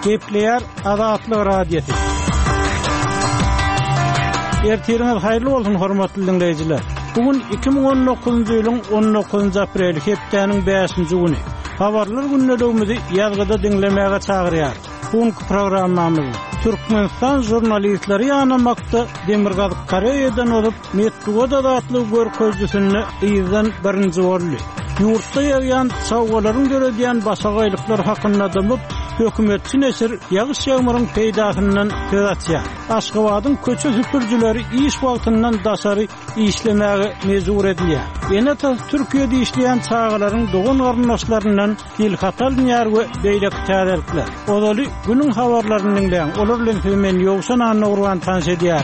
Gepleýär Azatlyk radiosu. Ertiriňiz haýrly bolsun hormatly dinleýijiler. Bugün 2019-njy ýylyň 19 aprel hepdeniň 5-nji güni. Habarlar günnäligimizi ýazgyda dinlemäge çagyrýar. Bugünkü programmamyz Türkmenistan jurnalistleri ýanymakda Demirgazyk Koreýadan olup Medvedew adly görkezjüsini ýyzdan birinji boldy. Ýurtda ýaýan çawgalaryň görediýän başagaýlyklar hakynda dymyp hökümetçi neşir ýagyş ýağmuryň peýdasyndan söz açýar. Aşgabatyň köçe süpürjüleri iş wagtyndan daşary işlemäge mejbur edilýär. Ýene-de Türkiýede işleýän çağalaryň dogan garnaşlaryndan dilhatal ýar we beýlek täzelikler. Olaly günüň habarlaryny dinleýän. Olar bilen men ýogsan anna urgan tanş edýär.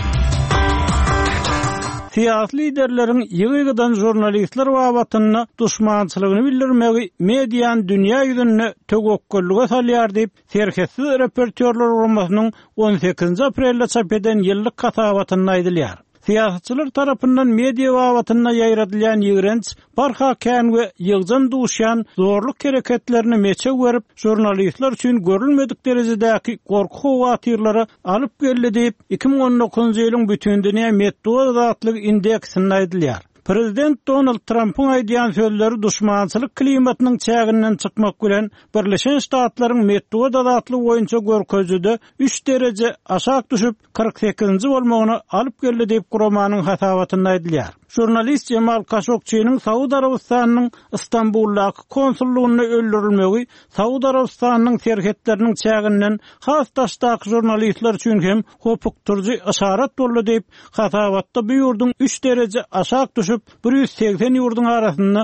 Siyasi liderlerin ýygydan jurnalistler wabatyny duşmançylygyny bildirmegi mediýany dünýä ýüzüne tögekkellige salýar diýip serhessiz reportyorlar urmasynyň 18 aprelde çap eden ýyllyk katabatyny aýdylýar. Siyasatçılar tarapyndan media wabatyna ýaýratylýan ýygrenç, barhakän we ýygjan duşan zorluk hereketlerini meçe görüp, jurnalistler üçin görülmedik derejedäki gorku howatyrlary alyp geldi diýip 2019-njy ýylyň bütün dünýä Medvedew zatlyk indeksini aýdylýar. Prezident Donald Trump'ın aýdýan sözleri duşmançylyk klimatynyň çäginden çykmak bilen Birleşen Ştatlaryň Medvedew adatly boýunça görkezjide 3 derece aşak düşüp 48-nji bolmagyny alyp geldi diýip guramanyň hatawatyny aýdylýar. Jurnalist Jamal Khashoggi'nin Saudi Arabistanyň Istanbuldaky konsullugyny öldürilmegi Saudi Arabistanyň serhetleriniň çäginden hasdaşdaky jurnalistler üçin hem hopukturjy aşarat boldy diýip hatawatda bu ýurdun 3 derece aşak düşüp 180 ýurdun arasynda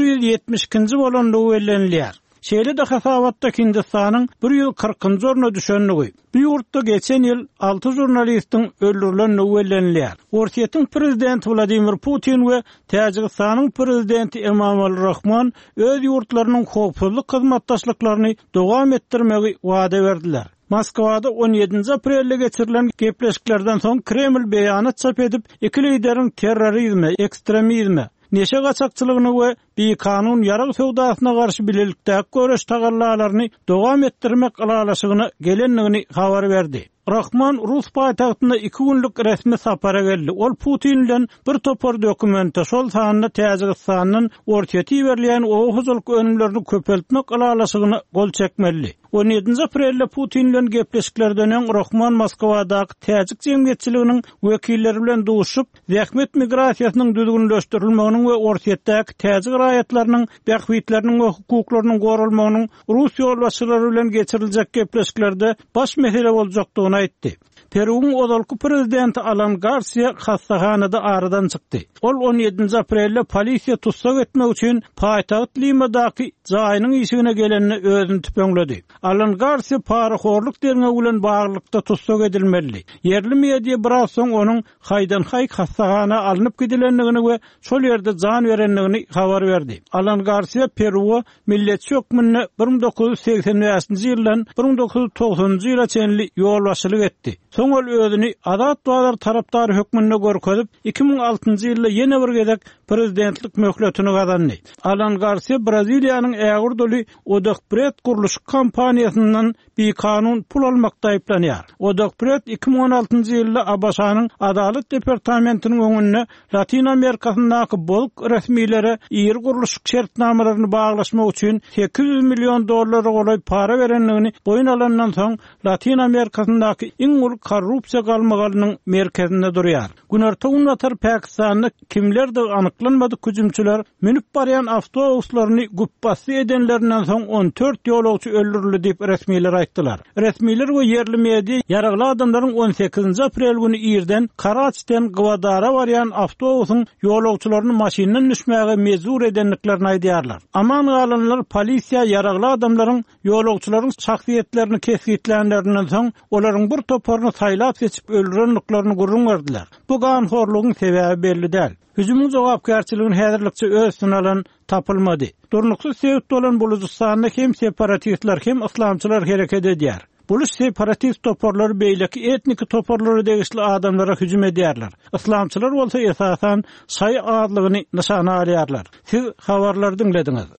172-nji bolanlygy bellenilýär. Şeýle de hatawatda Hindistanyň 140-njy orna düşenligi. Bu ýurtda geçen ýyl 6 jurnalistiň öldürilenligi bellenilýär. Ortiýetiň prezidenti Vladimir Putin we Täjikistanyň prezidenti Emomali Rahmon öz ýurtlarynyň howpsuzlyk hyzmatdaşlyklaryny dowam etdirmegi wada berdiler. Moskwada 17 aprelde geçirilen gepleşiklerden soň Kreml beýanat çap edip, iki lideriň terrorizme, ekstremizme, neşe gaçakçylygyny we kanun ýarag sowdasyna garşy bilelikdäki göreş tagallalaryny dowam etdirmek alalaşygyny gelenligini habar berdi. Rahman Rus paýtagtyna 2 günlük resmi sapara geldi. Ol Putin bilen bir topar dokumente şol sanyna Täjikistanyň ortaýety berilýän owuzlyk önümlerini köpeltmek alalaşygyny gol çekmeli. 17 aprelde Putin bilen gepleşiklerden öň Rahman Moskwadaky Täjik jemgyýetçiliginiň wekilleri bilen duşup, zähmet migrasiýasynyň düzgünleşdirilmegini we ortaýetdäki Täjik raýatlarynyň bähwitleriniň we hukuklarynyň gorulmagynyň Rus ýolbaşçylary bilen geçiriljek gepleşiklerde baş mesele boljakdygyny aýtdy. Peru'nun odalky prezidenti Alan Garcia hastahanada aradan çykdy. Ol 17 aprelde polisiýa tutsak etmek üçin paýtagat Limadaky jaýynyň işigine gelenini özüni tüpeňledi. Alan Garcia paraxorluk derine bilen baglykda tutsak edilmeli. Yerli media biraz soň onuň haýdan-haý hastahana alınıp gidilenligini we şol ýerde jan berenligini habar berdi. Alan Garcia Peru'a milletçi hökmüne 1985-nji ýyldan 1990-njy ýyla çenli ýolbaşçylyk etdi. Soň ol özüni Azat Dağlar tarapdary hökmünde görkezip 2006-njy ýylda ýene bir gezek prezidentlik möhletini gazandy. Alan Garcia Braziliýanyň ägir doly Odebrecht guruluş kampaniýasyndan bir kanun pul almakda aýplanýar. Odebrecht 2016-njy ýylda ABŞ-nyň Adalet departamentiniň öňünde Latin Amerikasyndaky boluk resmiýlere ýer guruluş şertnamalaryny baglaşmak üçin $800 milyon goly para berenligini boyun alandan soň Latin Amerikasyndaky iň ulu korrupsiýa galmagalynyň merkezinde durýar. Günerta unwatar Pakistanda kimler de anyklanmady hüjümçüler minip barýan awtobuslaryny guppasy edenlerinden soň 14 ýolagçy öldürildi diýip resmiýler aýtdylar. Resmiýler we yerli media ýaragly adamlaryň 18 aprel güni ýerden Karaçydan Gwadara barýan awtobusyň ýolagçylaryny maşynadan düşmäge mejbur edenliklerini aýdýarlar. Aman galanlar polisiýa ýaragly adamlaryň ýolagçylaryň şahsiýetlerini kesgitlänlerinden soň olaryň bir toparyny saýlap seçip öldürenliklerini gurrun verdiler. Bu ganhorlugyň sebäbi belli däl. Hüjümüň jogapkärçiligini häzirlikçe özüne alan tapylmady. Durnuksuz sebäp bolan Buluzistanda hem separatistler hem islamçylar hereket edýär. Buluş separatist toparlar beýleki etnik toparlary degişli adamlara hüjüm edýärler. Islamçylar bolsa esasan saý adlygyny nişana alýarlar. Siz habarlary dinlediňiz.